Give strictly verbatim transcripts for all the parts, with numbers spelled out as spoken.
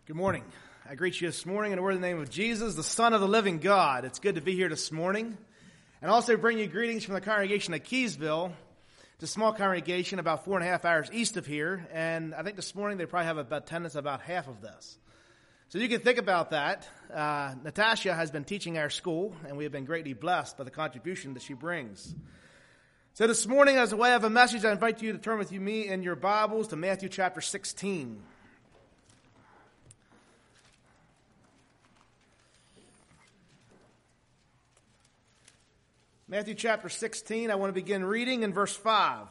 Good morning. I greet you this morning in the word of the name of Jesus, the Son of the living God. It's good to be here this morning. And also bring you greetings from the congregation at Keysville. It's a small congregation about four and a half hours east of here. And I think this morning they probably have about attendance about half of this. So you can think about that. Uh, Natasha has been teaching our school, and we have been greatly blessed by the contribution that she brings. So this morning, as a way of a message, I invite you to turn with you, me in your Bibles to Matthew chapter sixteen. Matthew chapter sixteen, I want to begin reading in verse five.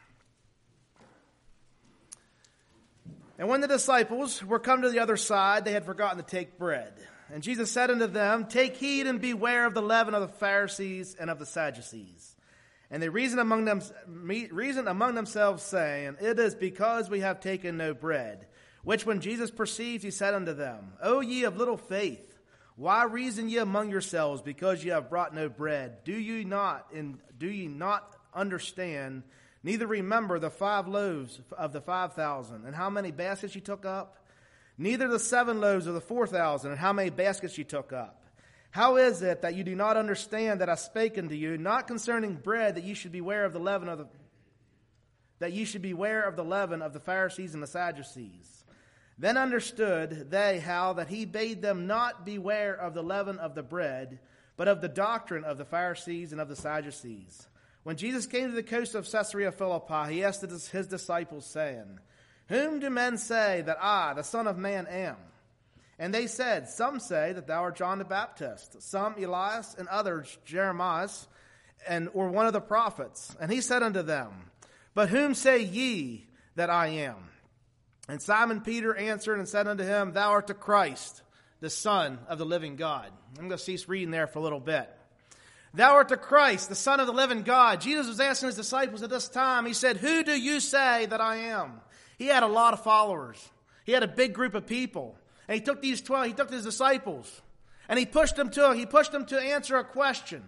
And when the disciples were come to the other side, they had forgotten to take bread. And Jesus said unto them, Take heed and beware of the leaven of the Pharisees and of the Sadducees. And they reasoned among them, reasoned among themselves, saying, It is because we have taken no bread. Which when Jesus perceived, he said unto them, O ye of little faith, why reason ye among yourselves, because ye have brought no bread? Do ye not, and do ye not understand, neither remember the five loaves of the five thousand, and how many baskets ye took up? Neither the seven loaves of the four thousand, and how many baskets ye took up? How is it that you do not understand that I spake unto you, not concerning bread, that ye should beware of the leaven of the that ye should beware of the leaven of the Pharisees and the Sadducees? Then understood they how that he bade them not beware of the leaven of the bread, but of the doctrine of the Pharisees and of the Sadducees. When Jesus came to the coast of Caesarea Philippi, he asked his disciples, saying, Whom do men say that I, the Son of Man, am? And they said, Some say that thou art John the Baptist, some Elias, and others Jeremiah, and or one of the prophets. And he said unto them, But whom say ye that I am? And Simon Peter answered and said unto him, Thou art the Christ, the Son of the living God. I'm going to cease reading there for a little bit. Thou art the Christ, the Son of the living God. Jesus was asking his disciples at this time, he said, Who do you say that I am? He had a lot of followers. He had a big group of people. And he took these twelve, he took his disciples, and he pushed them to, he pushed them to answer a question.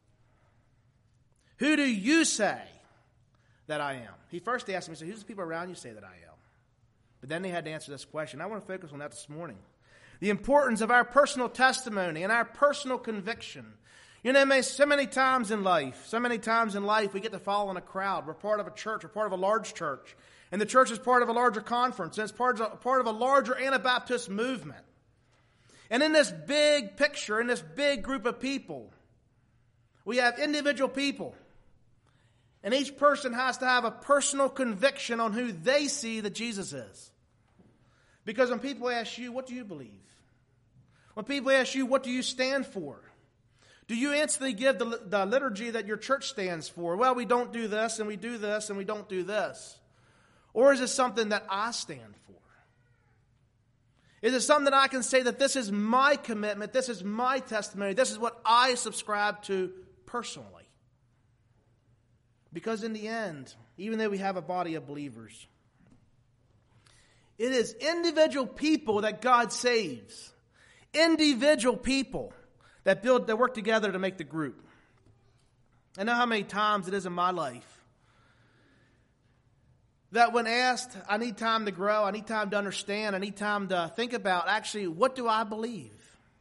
Who do you say that I am? He first asked them, he said, Who's the people around you say that I am? But then they had to answer this question. I want to focus on that this morning. The importance of our personal testimony and our personal conviction. You know, so many times in life, so many times in life, we get to follow in a crowd. We're part of a church. We're part of a large church. And the church is part of a larger conference. And it's part of, part of a larger Anabaptist movement. And in this big picture, in this big group of people, we have individual people. And each person has to have a personal conviction on who they see that Jesus is. Because when people ask you, what do you believe? When people ask you, what do you stand for? Do you instantly give the, the liturgy that your church stands for? Well, we don't do this, and we do this, and we don't do this. Or is it something that I stand for? Is it something that I can say that this is my commitment, this is my testimony, this is what I subscribe to personally? Because in the end, even though we have a body of believers, it is individual people that God saves. Individual people that build, that work together to make the group. I know how many times it is in my life that when asked, I need time to grow, I need time to understand, I need time to think about, actually, what do I believe?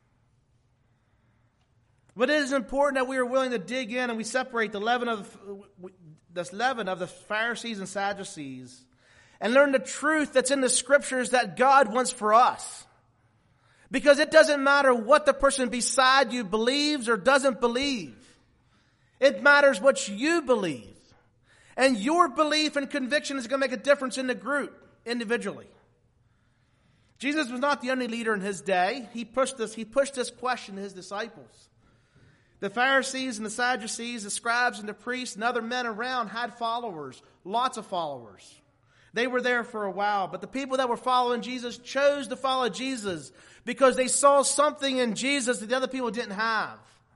But it is important that we are willing to dig in and we separate the leaven of the leaven of the Pharisees and Sadducees and learn the truth that's in the Scriptures that God wants for us. Because it doesn't matter what the person beside you believes or doesn't believe. It matters what you believe. And your belief and conviction is going to make a difference in the group, individually. Jesus was not the only leader in his day. He pushed this, he pushed this question to his disciples. The Pharisees and the Sadducees, the scribes and the priests and other men around had followers, lots of followers. They were there for a while, but the people that were following Jesus chose to follow Jesus because they saw something in Jesus that the other people didn't have.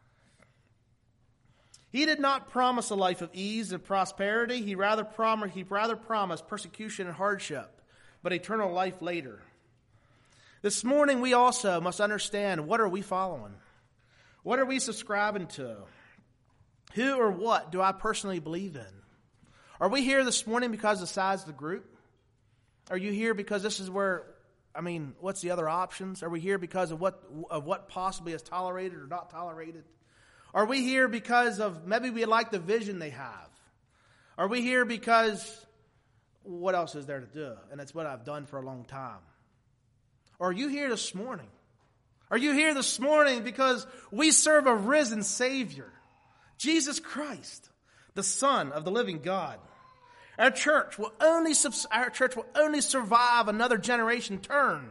He did not promise a life of ease and prosperity. He rather promised, he rather promised persecution and hardship, but eternal life later. This morning we also must understand, what are we following? What are we subscribing to? Who or what do I personally believe in? Are we here this morning because of the size of the group? Are you here because this is where I mean, what's the other options? Are we here because of what of what possibly is tolerated or not tolerated? Are we here because of maybe we like the vision they have? Are we here because what else is there to do? And it's what I've done for a long time. Or are you here this morning? Are you here this morning because we serve a risen Savior, Jesus Christ, the Son of the living God? Our church will only our church will only survive another generation turn.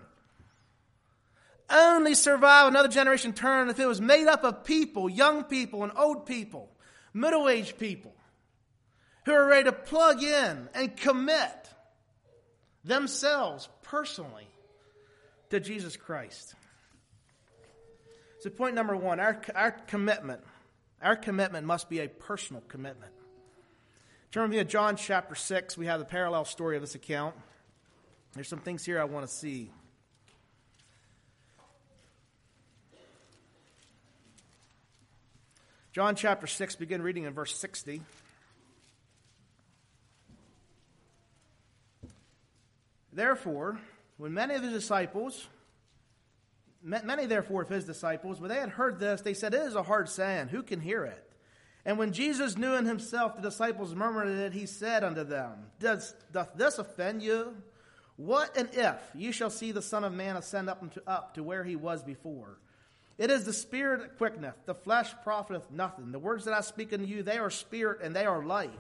Only survive another generation turn if it was made up of people, young people and old people, middle-aged people, who are ready to plug in and commit themselves personally to Jesus Christ. So point number one, our, our commitment, our commitment must be a personal commitment. Turn with me to John chapter six. We have the parallel story of this account. There's some things here I want to see. John chapter six, begin reading in verse sixty. Therefore, when many of his disciples, many therefore of his disciples, when they had heard this, they said, "It is a hard saying. Who can hear it?" And when Jesus knew in himself the disciples murmured at it, he said unto them, Does, Doth this offend you? What and if ye shall see the Son of Man ascend up, into, up to where he was before? It is the Spirit that quickeneth, the flesh profiteth nothing. The words that I speak unto you, they are spirit and they are life.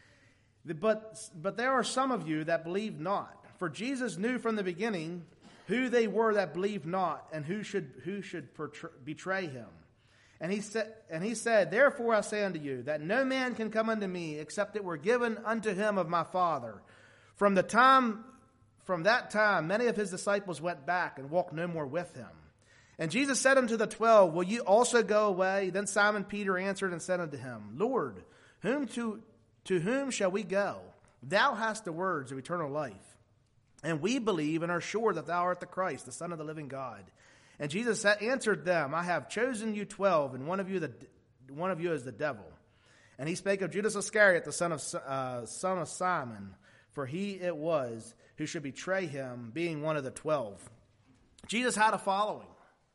But, but there are some of you that believe not. For Jesus knew from the beginning who they were that believed not, and who should who should betray him. And he said, and he said, Therefore I say unto you, that no man can come unto me, except it were given unto him of my Father. From the time, from that time, many of his disciples went back and walked no more with him. And Jesus said unto the twelve, Will you also go away? Then Simon Peter answered and said unto him, Lord, whom to to whom shall we go? Thou hast the words of eternal life. And we believe and are sure that thou art the Christ, the Son of the living God. And Jesus answered them, I have chosen you twelve, and one of you the one of you is the devil. And he spake of Judas Iscariot, the son of uh, son of Simon, for he it was who should betray him, being one of the twelve. Jesus had a following.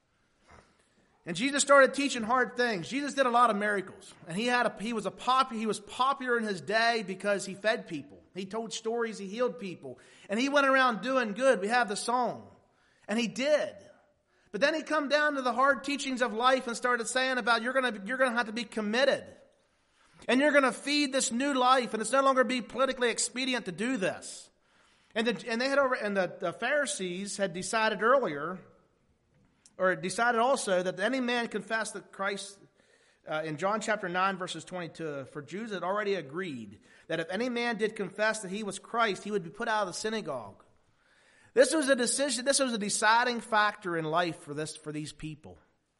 And Jesus started teaching hard things. Jesus did a lot of miracles. And he had a, he was a popular, he was popular in his day because he fed people. He told stories, he healed people. And he went around doing good. We have the song. And he did. But then he come down to the hard teachings of life and started saying about you're going to you're going to have to be committed. And you're going to feed this new life, and it's no longer be politically expedient to do this. And the, and they had over, and the, the Pharisees had decided earlier, or decided also that any man confess that Christ, uh, in John chapter nine, verses twenty-two, for Jews had already agreed that if any man did confess that he was Christ, he would be put out of the synagogue. This was a decision, this was a deciding factor in life for this, for these people.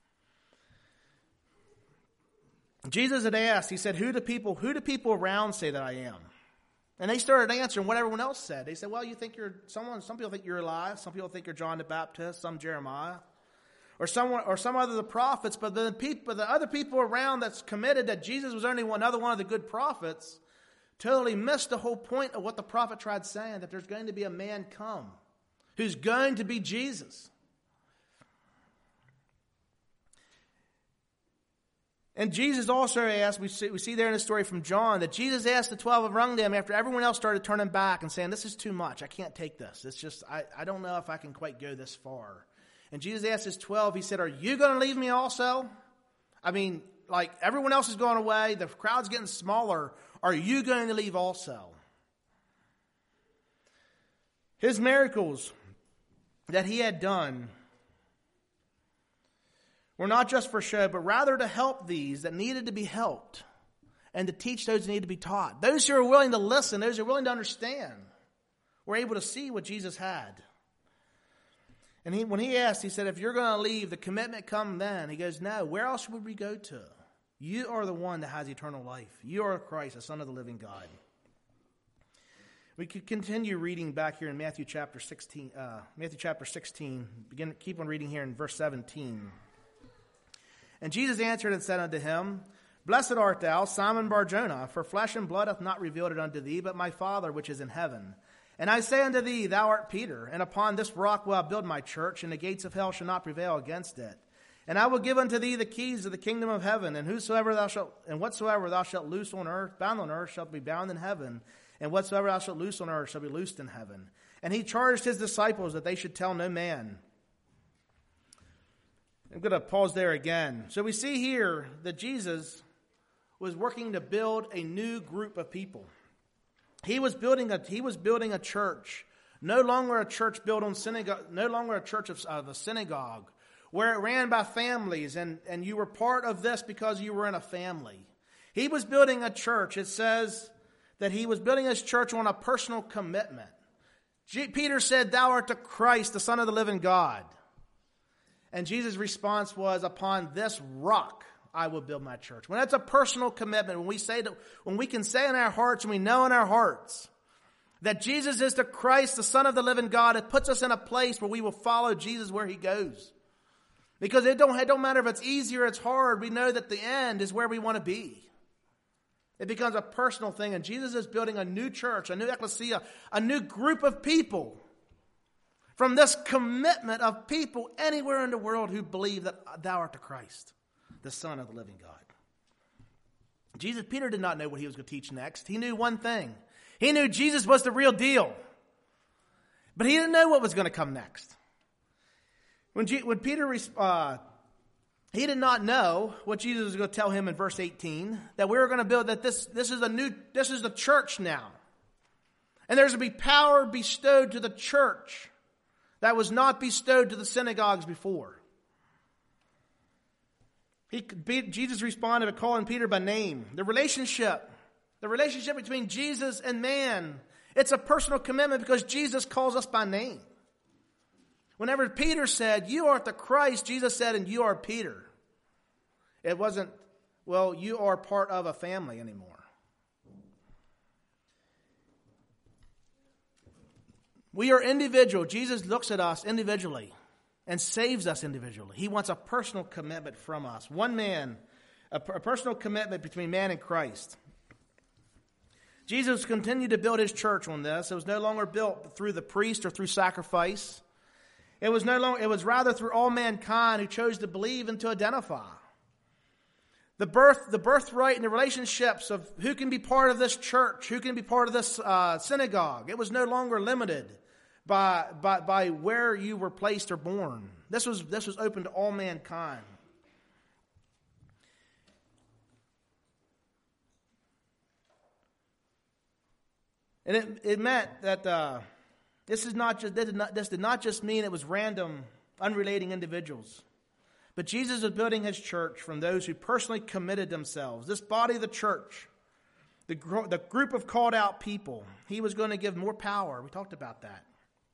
Jesus had asked, he said, who do people, who do people around say that I am? And they started answering what everyone else said. They said, well, you think you're someone, some people think you're Elias, some people think you're John the Baptist, some Jeremiah, or someone, or some other of the prophets, but the people, the other people around that's committed that Jesus was only one, another one of the good prophets, totally missed the whole point of what the prophet tried saying, that there's going to be a man come who's going to be Jesus. And Jesus also asked, we see, we see there in the story from John, that Jesus asked the twelve around them after everyone else started turning back and saying, this is too much. I can't take this. It's just, I, I don't know if I can quite go this far. And Jesus asked his twelve, he said, are you going to leave me also? I mean, like everyone else is going away. The crowd's getting smaller. Are you going to leave also? His miracles that he had done were not just for show, but rather to help these that needed to be helped and to teach those that need to be taught. Those who are willing to listen, those who are willing to understand, were able to see what Jesus had. And he, when he asked, he said, if you're going to leave, the commitment come then. He goes, no, where else would we go to? You are the one that has eternal life. You are Christ, the Son of the living God. We could continue reading back here in Matthew chapter sixteen. Uh, Matthew chapter sixteen. Begin. Keep on reading here in verse seventeen. And Jesus answered and said unto him, Blessed art thou, Simon Bar-Jonah, for flesh and blood hath not revealed it unto thee, but my Father which is in heaven. And I say unto thee, thou art Peter, and upon this rock will I build my church, and the gates of hell shall not prevail against it. And I will give unto thee the keys of the kingdom of heaven, and whosoever thou shalt, and whatsoever thou shalt loose on earth, bound on earth, shall be bound in heaven, and whatsoever thou shalt loose on earth shall be loosed in heaven. And he charged his disciples that they should tell no man. I'm going to pause there again. So we see here that Jesus was working to build a new group of people. He was building a he was building a church, no longer a church built on synagogue, no longer a church of, of a synagogue, where it ran by families, and, and you were part of this because you were in a family. He was building a church. It says that he was building his church on a personal commitment. G- Peter said, "Thou art the Christ, the Son of the living God." And Jesus' response was, "Upon this rock I will build my church." When that's a personal commitment, when we say that, when we can say in our hearts, and we know in our hearts that Jesus is the Christ, the Son of the living God, it puts us in a place where we will follow Jesus where he goes. Because it don't, it don't matter if it's easy or it's hard. We know that the end is where we want to be. It becomes a personal thing, and Jesus is building a new church, a new ecclesia, a new group of people from this commitment of people anywhere in the world who believe that thou art the Christ, the Son of the living God. Jesus, Peter did not know what he was going to teach next. He knew one thing. He knew Jesus was the real deal. But he didn't know what was going to come next. When, G, when Peter, uh, he did not know what Jesus was going to tell him in verse eighteen, that we were going to build, that this, this is a new, this is the church now. And there's going to be power bestowed to the church that was not bestowed to the synagogues before. He, Jesus responded by calling Peter by name. The relationship, the relationship between Jesus and man, it's a personal commitment because Jesus calls us by name. Whenever Peter said, "You are the Christ," Jesus said, "And you are Peter." It wasn't, well, you are part of a family anymore. We are individual. Jesus looks at us individually and saves us individually. He wants a personal commitment from us. One man, a, a personal commitment between man and Christ. Jesus continued to build his church on this. It was no longer built through the priest or through sacrifice. It was no longer, it was rather through all mankind who chose to believe and to identify. The birth, the birthright and the relationships of who can be part of this church, who can be part of this uh, synagogue. It was no longer limited by, by, by where you were placed or born. This was, this was open to all mankind. And it, it meant that uh, this is not just this did not, this did not just mean it was random, unrelating individuals. But Jesus was building his church from those who personally committed themselves. This body of the church, the, the group of called out people, he was going to give more power. We talked about that.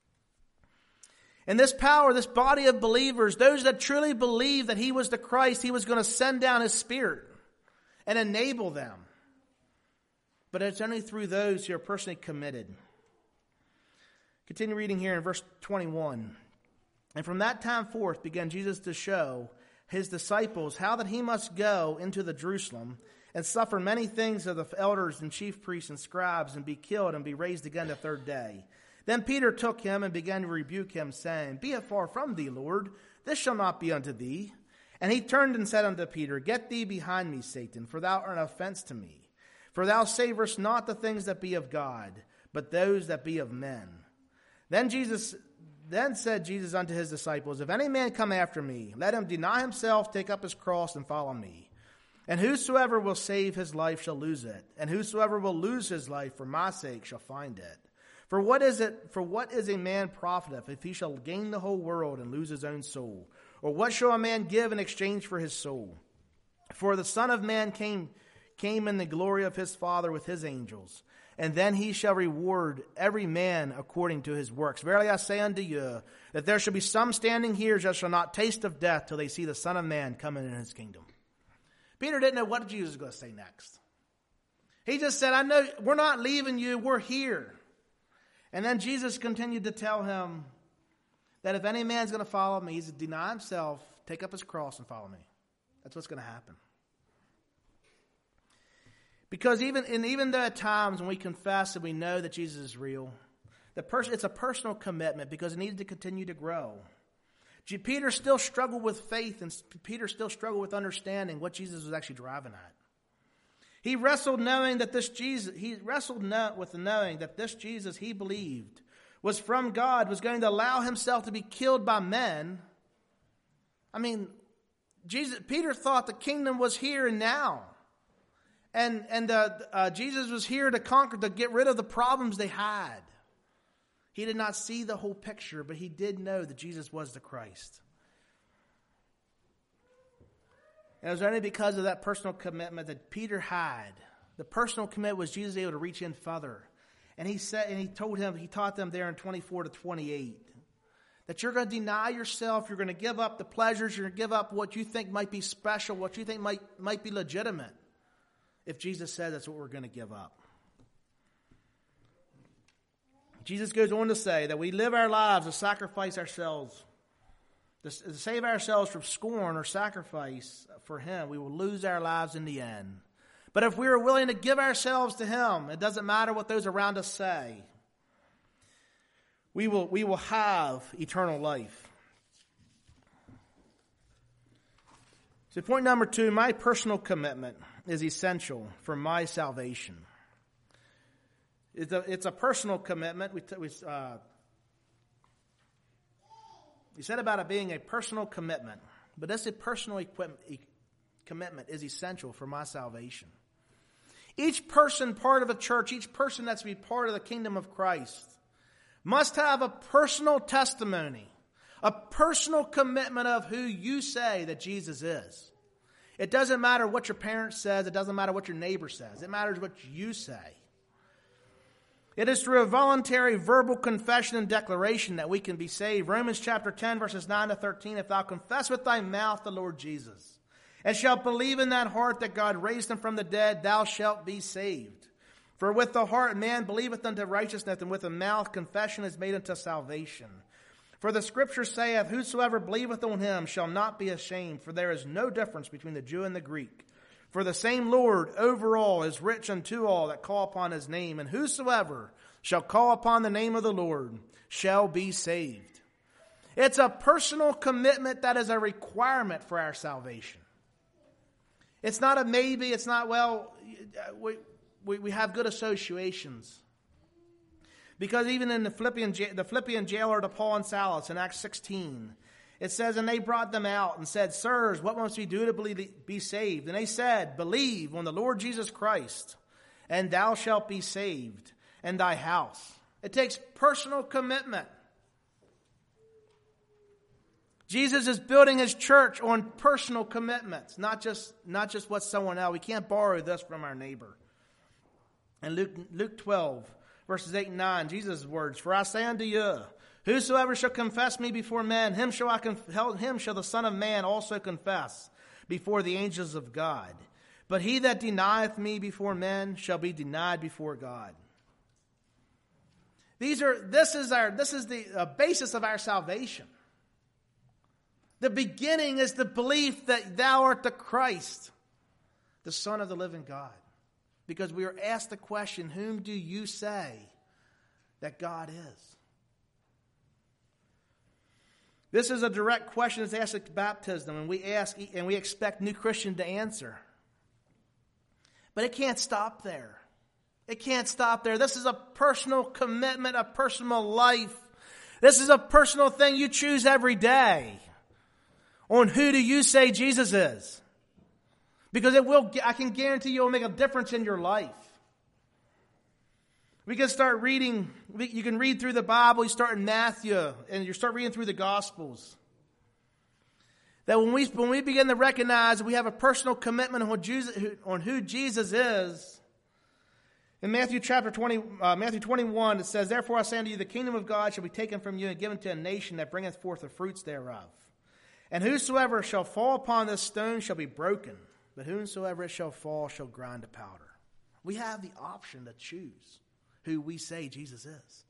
And this power, this body of believers, those that truly believe that he was the Christ, he was going to send down his Spirit and enable them. But it's only through those who are personally committed. Continue reading here in verse twenty-one. "And from that time forth began Jesus to show his disciples how that he must go into the Jerusalem and suffer many things of the elders and chief priests and scribes and be killed and be raised again the third day. Then Peter took him and began to rebuke him, saying, Be it far from thee, Lord, this shall not be unto thee. And he turned and said unto Peter, Get thee behind me, Satan, for thou art an offense to me. For thou savorest not the things that be of God, but those that be of men. Then Jesus Then said Jesus unto his disciples, If any man come after me, let him deny himself, take up his cross, and follow me. And whosoever will save his life shall lose it, and whosoever will lose his life for my sake shall find it. For what is it? For what is a man profiteth if he shall gain the whole world and lose his own soul? Or what shall a man give in exchange for his soul? For the Son of Man came came in the glory of his Father with his angels. And then he shall reward every man according to his works. Verily I say unto you, that there shall be some standing here that shall not taste of death till they see the Son of Man coming in his kingdom. Peter didn't know what Jesus was going to say next. He just said, I know we're not leaving you, we're here. And then Jesus continued to tell him that if any man's going to follow me, he's to deny himself, take up his cross, and follow me. That's what's going to happen. Because even in even though at times when we confess that we know that Jesus is real, the person, it's a personal commitment because it needed to continue to grow. Peter still struggled with faith, and Peter still struggled with understanding what Jesus was actually driving at. He wrestled knowing that this Jesus, he wrestled with the knowing that this Jesus he believed was from God, was going to allow himself to be killed by men. I mean, Jesus, Peter thought the kingdom was here and now. And, and uh, uh, Jesus was here to conquer, to get rid of the problems they had. He did not see the whole picture, but he did know that Jesus was the Christ. And it was only because of that personal commitment that Peter had. The personal commitment was Jesus able to reach in further. And he said, and he told him, he taught them there in twenty-four to twenty-eight, that you're going to deny yourself, you're going to give up the pleasures, you're going to give up what you think might be special, what you think might, might be legitimate. If Jesus said that's what we're going to give up. Jesus goes on to say that we live our lives to sacrifice ourselves, to save ourselves from scorn or sacrifice for him. We will lose our lives in the end. But if we are willing to give ourselves to him, it doesn't matter what those around us say. We will, we will have eternal life. So point number two, my personal commitment is essential for my salvation. It's a, it's a personal commitment. We, we, uh, we said about it being a personal commitment, but this personal equip, e- commitment is essential for my salvation. Each person part of a church, each person that's to be part of the kingdom of Christ, must have a personal testimony, a personal commitment of who you say that Jesus is. It doesn't matter what your parent says. It doesn't matter what your neighbor says. It matters what you say. It is through a voluntary verbal confession and declaration that we can be saved. Romans chapter ten, verses nine to thirteen. If thou confess with thy mouth the Lord Jesus, and shalt believe in that heart that God raised him from the dead, thou shalt be saved. For with the heart man believeth unto righteousness, and with the mouth confession is made unto salvation. For the scripture saith, whosoever believeth on him shall not be ashamed, for there is no difference between the Jew and the Greek. For the same Lord over all is rich unto all that call upon his name, and whosoever shall call upon the name of the Lord shall be saved. It's a personal commitment that is a requirement for our salvation. It's not a maybe, it's not, well, we, we, we have good associations. Because even in the Philippian, the Philippian jailer to Paul and Silas in Acts sixteen, it says, and they brought them out and said, sirs, what must we do to believe, be saved? And they said, believe on the Lord Jesus Christ, and thou shalt be saved, and thy house. It takes personal commitment. Jesus is building his church on personal commitments, not just, not just what someone else. We can't borrow this from our neighbor. And Luke, Luke twelve, verses eight and nine, Jesus' words, for I say unto you, whosoever shall confess me before men, him shall I conf- him shall the Son of Man also confess before the angels of God. But he that denieth me before men shall be denied before God. These are this is our this is the uh, basis of our salvation. The beginning is the belief that thou art the Christ, the Son of the living God. Because we are asked the question, whom do you say that God is? This is a direct question that's asked at baptism, and we ask and we expect new Christians to answer. But it can't stop there. It can't stop there. This is a personal commitment, a personal life. This is a personal thing you choose every day. On who do you say Jesus is? Because it will, I can guarantee you it will make a difference in your life. We can start reading, you can read through the Bible, you start in Matthew, and you start reading through the Gospels. That when we, when we begin to recognize that we have a personal commitment on, Jesus, on who Jesus is, in Matthew chapter twenty, uh, Matthew twenty-one, it says, therefore I say unto you, the kingdom of God shall be taken from you and given to a nation that bringeth forth the fruits thereof. And whosoever shall fall upon this stone shall be broken, but whomsoever it shall fall shall grind to powder. We have the option to choose who we say Jesus is.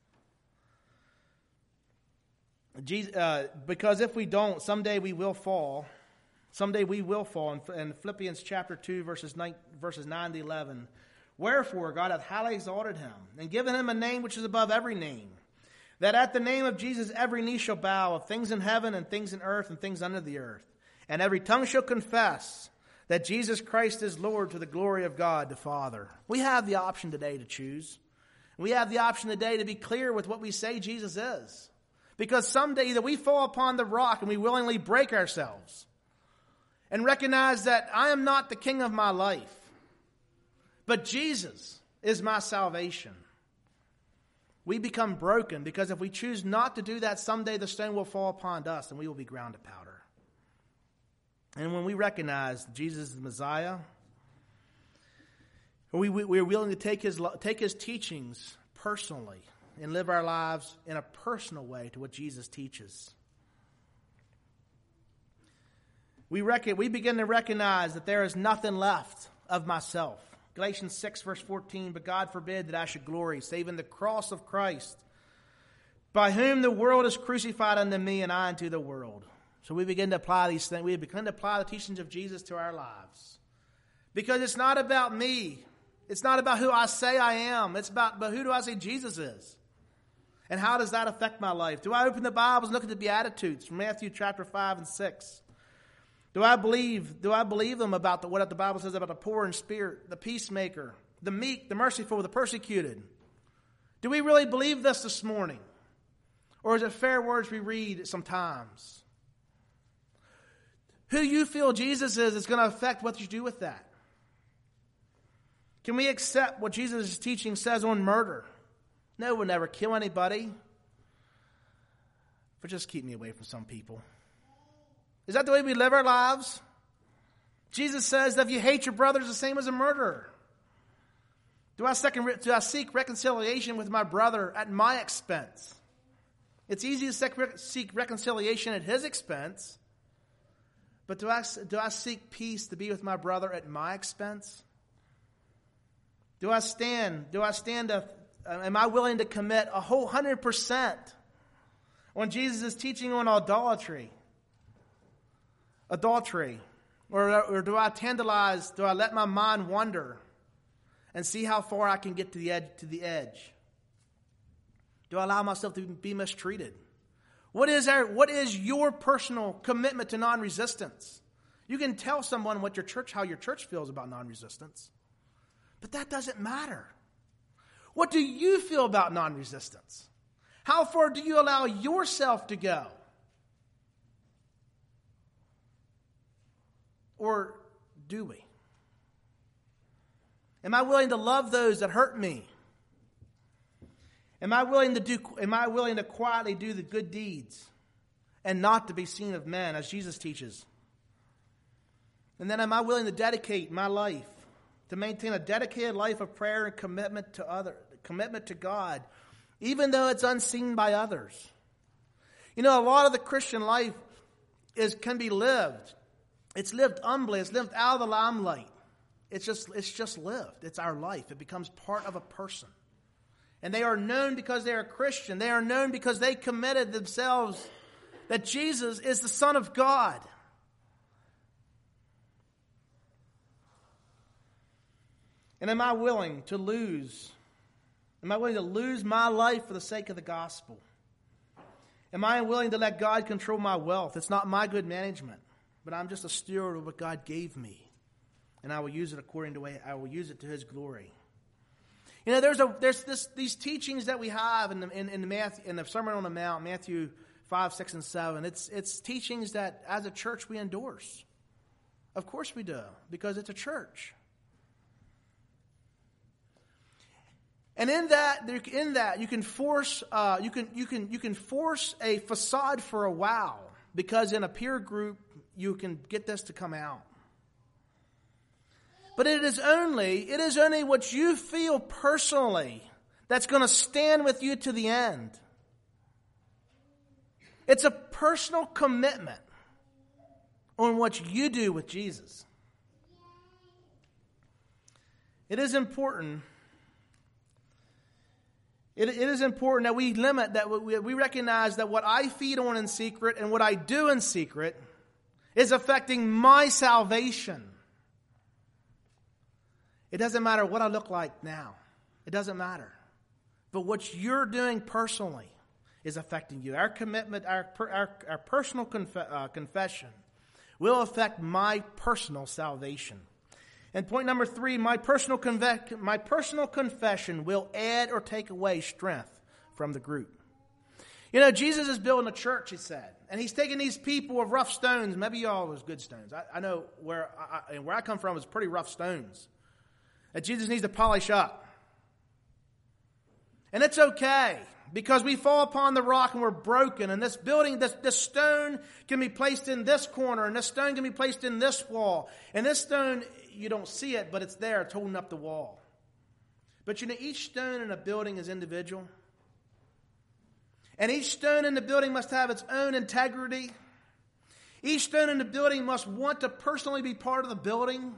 Jesus, uh, because if we don't, someday we will fall. Someday we will fall. In, in Philippians chapter two, verses nine, verses nine to eleven, Wherefore God hath highly exalted him, and given him a name which is above every name, that at the name of Jesus every knee shall bow, of things in heaven and things in earth and things under the earth, and every tongue shall confess that Jesus Christ is Lord, to the glory of God the Father. We have the option today to choose. We have the option today to be clear with what we say Jesus is. Because someday either we fall upon the rock and we willingly break ourselves and recognize that I am not the king of my life, but Jesus is my salvation. We become broken, because if we choose not to do that, someday the stone will fall upon us and we will be ground to powder. And when we recognize Jesus is the Messiah, we, we, we are willing to take his, take his teachings personally and live our lives in a personal way to what Jesus teaches. We, reckon, we begin to recognize that there is nothing left of myself. Galatians six verse fourteen, but God forbid that I should glory, save in the cross of Christ, by whom the world is crucified unto me, and I unto the world. So we begin to apply these things. We begin to apply the teachings of Jesus to our lives. Because it's not about me. It's not about who I say I am. It's about, but who do I say Jesus is? And how does that affect my life? Do I open the Bible and look at the Beatitudes from Matthew chapter five and six? Do I believe, do I believe them about the, what the Bible says about the poor in spirit, the peacemaker, the meek, the merciful, the persecuted? Do we really believe this this morning? Or is it fair words we read sometimes? Who you feel Jesus is is going to affect what you do with that. Can we accept what Jesus' teaching says on murder? No, we'll never kill anybody. But just keep me away from some people. Is that the way we live our lives? Jesus says that if you hate your brother, it's the same as a murderer. Do I, second, do I seek reconciliation with my brother at my expense? It's easy to seek reconciliation at his expense. But do I, do I seek peace to be with my brother at my expense? Do I stand, do I stand, a, am I willing to commit a whole hundred percent on Jesus' teaching on idolatry? Adultery. Or, or do I tantalize, do I let my mind wander and see how far I can get to the edge, to the edge? Do I allow myself to be mistreated? What is our, what is your personal commitment to non-resistance? You can tell someone what your church, how your church feels about non-resistance, but that doesn't matter. What do you feel about non-resistance? How far do you allow yourself to go? Or do we? Am I willing to love those that hurt me? Am I willing to do, am I willing to quietly do the good deeds and not to be seen of men, as Jesus teaches? And then am I willing to dedicate my life, to maintain a dedicated life of prayer and commitment to other, commitment to God, even though it's unseen by others? You know, a lot of the Christian life is can be lived. It's lived humbly. It's lived out of the limelight. It's just, it's just lived. It's our life. It becomes part of a person. And they are known because they are Christian. They are known because they committed themselves that Jesus is the Son of God. And am I willing to lose? Am I willing to lose my life for the sake of the gospel? Am I willing to let God control my wealth? It's not my good management, but I'm just a steward of what God gave me. And I will use it according to way I will use it to his glory. You know, there's a there's this these teachings that we have in the in, in the Matthew, in the Sermon on the Mount, Matthew five, six, and seven. It's it's teachings that as a church we endorse. Of course we do, because it's a church. And in that, in that, you can force uh, you can you can you can force a facade for a while, because in a peer group you can get this to come out. But it is only it is only what you feel personally that's going to stand with you to the end. It's a personal commitment on what you do with Jesus. It is important. It, it is important that we limit, that we, we recognize that what I feed on in secret and what I do in secret is affecting my salvation. It doesn't matter what I look like now. It doesn't matter. But what you're doing personally is affecting you. Our commitment, our, our, our personal conf- uh, confession will affect my personal salvation. And point number three, my personal, conve- my personal confession will add or take away strength from the group. You know, Jesus is building a church, he said. And he's taking these people of rough stones. Maybe y'all was good stones. I, I know where I, where I come from is pretty rough stones that Jesus needs to polish up. And it's okay, because we fall upon the rock and we're broken. And this building, this, this stone can be placed in this corner, and this stone can be placed in this wall. And this stone, you don't see it, but it's there. It's holding up the wall. But you know, each stone in a building is individual. And each stone in the building must have its own integrity. Each stone in the building must want to personally be part of the building.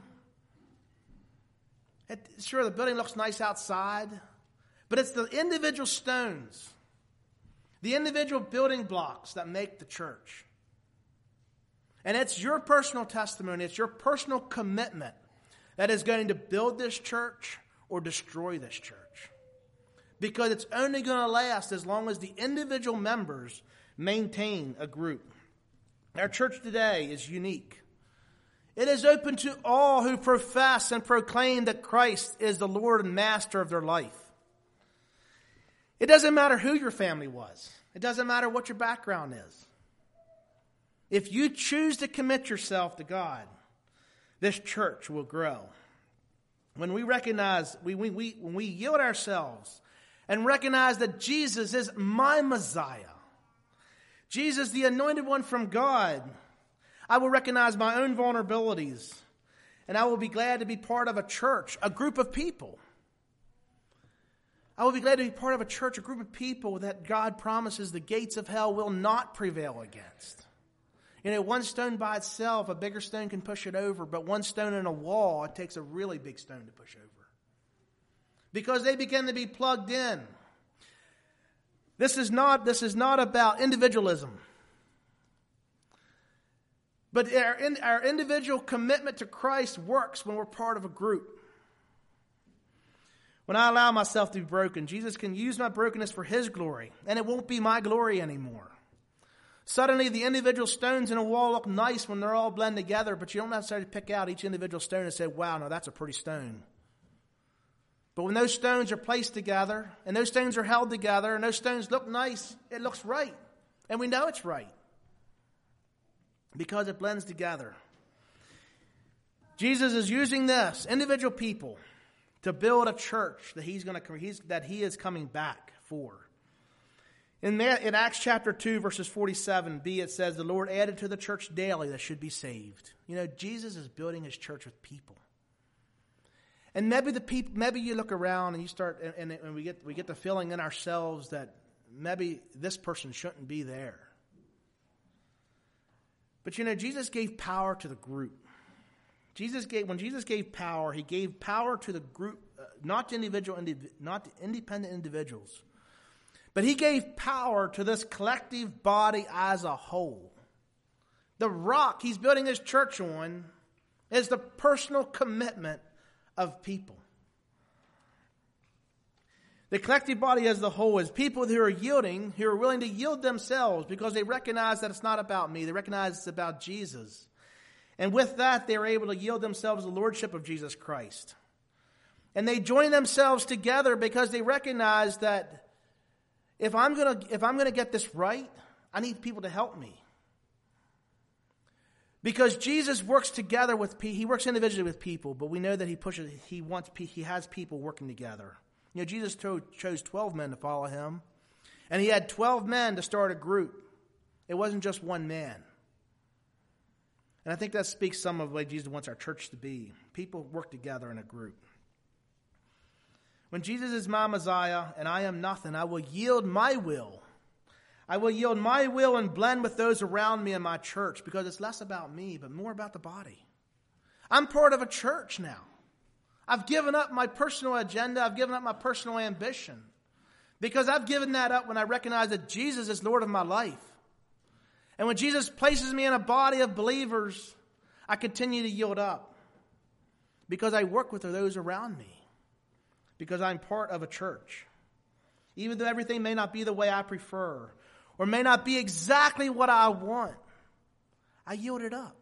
It, sure, the building looks nice outside, but it's the individual stones, the individual building blocks that make the church. And it's your personal testimony, it's your personal commitment that is going to build this church or destroy this church. Because it's only going to last as long as the individual members maintain a group. Our church today is unique. It is open to all who profess and proclaim that Christ is the Lord and Master of their life. It doesn't matter who your family was. It doesn't matter what your background is. If you choose to commit yourself to God, this church will grow. When we recognize, we, we, we, when we yield ourselves and recognize that Jesus is my Messiah, Jesus, the anointed one from God, I will recognize my own vulnerabilities, and I will be glad to be part of a church, a group of people. I will be glad to be part of a church, a group of people that God promises the gates of hell will not prevail against. You know, one stone by itself, a bigger stone can push it over, but one stone in a wall, it takes a really big stone to push over. Because they begin to be plugged in. This is not, this is not about individualism. But our, in, our individual commitment to Christ works when we're part of a group. When I allow myself to be broken, Jesus can use my brokenness for His glory, and it won't be my glory anymore. Suddenly, the individual stones in a wall look nice when they're all blended together, but you don't necessarily pick out each individual stone and say, wow, no, that's a pretty stone. But when those stones are placed together, and those stones are held together, and those stones look nice, it looks right. And we know it's right. Because it blends together. Jesus is using this, individual people, to build a church that he's going to he's, that he is coming back for. In, in Acts chapter two, verses forty-seven b, it says, the Lord added to the church daily that should be saved. You know, Jesus is building his church with people. And maybe the people, maybe you look around and you start, and, and, and we get we get the feeling in ourselves that maybe this person shouldn't be there. But you know, Jesus gave power to the group. Jesus gave when Jesus gave power, he gave power to the group, uh, not to individual, not to independent individuals, but he gave power to this collective body as a whole. The rock he's building his church on is the personal commitment of people. The collective body as the whole is people who are yielding, who are willing to yield themselves because they recognize that it's not about me. They recognize it's about Jesus. And with that, they are able to yield themselves to the lordship of Jesus Christ. And they join themselves together because they recognize that if I'm going to if I'm going to get this right, I need people to help me. Because Jesus works together with people. He works individually with people, but we know that he pushes he wants he has people working together. You know, Jesus chose twelve men to follow him, and he had twelve men to start a group. It wasn't just one man. And I think that speaks some of the way Jesus wants our church to be. People work together in a group. When Jesus is my Messiah and I am nothing, I will yield my will. I will yield my will and blend with those around me in my church because it's less about me, but more about the body. I'm part of a church now. I've given up my personal agenda. I've given up my personal ambition because I've given that up when I recognize that Jesus is Lord of my life. And when Jesus places me in a body of believers, I continue to yield up. because I work with those around me, because I'm part of a church. Even though everything may not be the way I prefer, or may not be exactly what I want, I yield it up.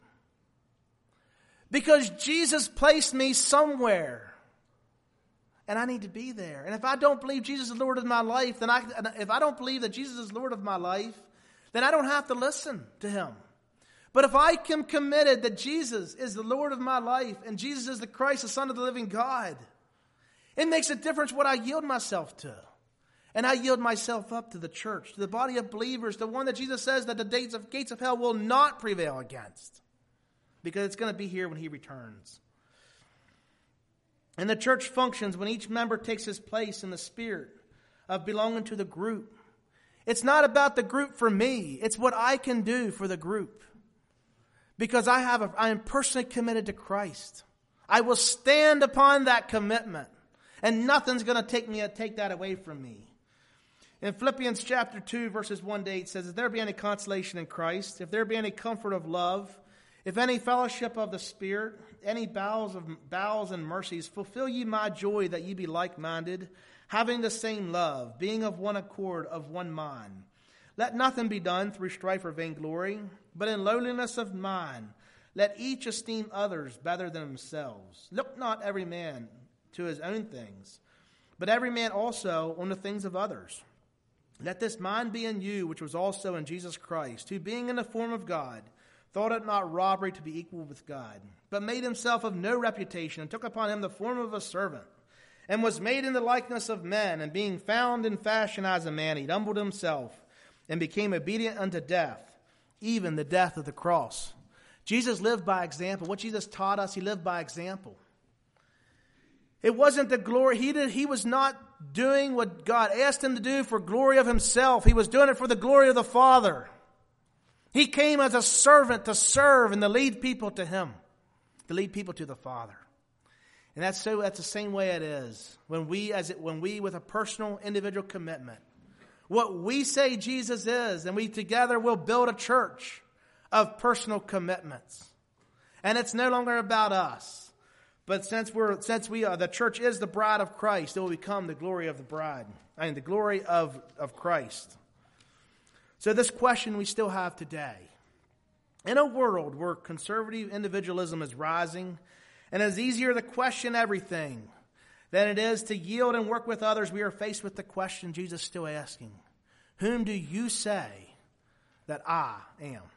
Because Jesus placed me somewhere, and I need to be there. And if I don't believe Jesus is Lord of my life, then I, if I don't believe that Jesus is Lord of my life, then I don't have to listen to him. But if I am committed that Jesus is the Lord of my life, and Jesus is the Christ, the Son of the living God, it makes a difference what I yield myself to. And I yield myself up to the church, to the body of believers, the one that Jesus says that the gates of, gates of hell will not prevail against. Because it's going to be here when he returns. And the church functions when each member takes his place in the spirit of belonging to the group. It's not about the group for me. It's what I can do for the group. Because I have a, I am personally committed to Christ. I will stand upon that commitment. And nothing's going to take me take that away from me. In Philippians chapter two, verses one to eight says, if there be any consolation in Christ, if there be any comfort of love, if any fellowship of the Spirit, any bowels of bowels and mercies, fulfill ye my joy that ye be like-minded, having the same love, being of one accord, of one mind. Let nothing be done through strife or vainglory, but in lowliness of mind, let each esteem others better than themselves. Look not every man to his own things, but every man also on the things of others. Let this mind be in you, which was also in Jesus Christ, who being in the form of God, thought it not robbery to be equal with God, but made himself of no reputation, and took upon him the form of a servant, and was made in the likeness of men, and being found in fashion as a man, he humbled himself, and became obedient unto death, even the death of the cross. Jesus lived by example. What Jesus taught us, he lived by example. It wasn't the glory. He did. He was not doing what God asked him to do for glory of himself. He was doing it for the glory of the Father. He came as a servant to serve and to lead people to him, to lead people to the Father. And that's so. That's the same way it is when we, as it, when we, with a personal, individual commitment, what we say Jesus is, and we together will build a church of personal commitments. And it's no longer about us. But since we're since we are the church is the bride of Christ, it will become the glory of the bride. I mean the glory of, of Christ. So this question we still have today. In a world where conservative individualism is rising, and it's easier to question everything than it is to yield and work with others, we are faced with the question Jesus is still asking. Whom do you say that I am?